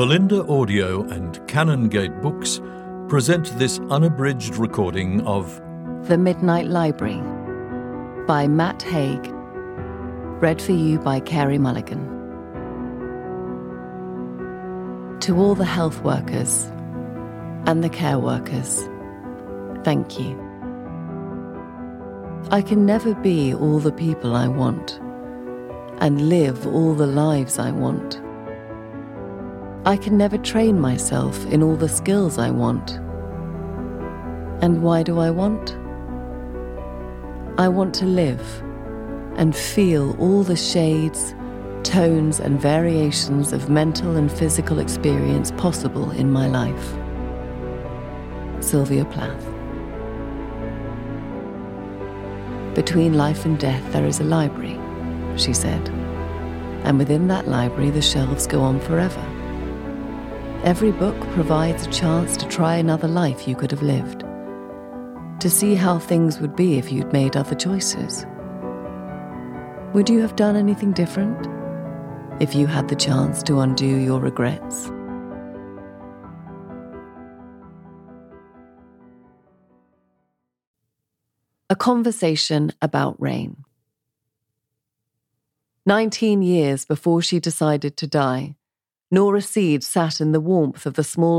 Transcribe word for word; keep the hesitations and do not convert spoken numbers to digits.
Bolinda Audio and Canongate Books present this unabridged recording of The Midnight Library by Matt Haig. Read for you by Carey Mulligan. To all the health workers and the care workers, thank you. I can never be all the people I want and live all the lives I want. I can never train myself in all the skills I want. And why do I want? I want to live and feel all the shades, tones, and variations of mental and physical experience possible in my life. Sylvia Plath. Between life and death there is a library, she said, and within that library the shelves go on forever. Every book provides a chance to try another life you could have lived, to see how things would be if you'd made other choices. Would you have done anything different if you had the chance to undo your regrets? A conversation about rain. Nineteen years before she decided to die, Nora Seed sat in the warmth of the small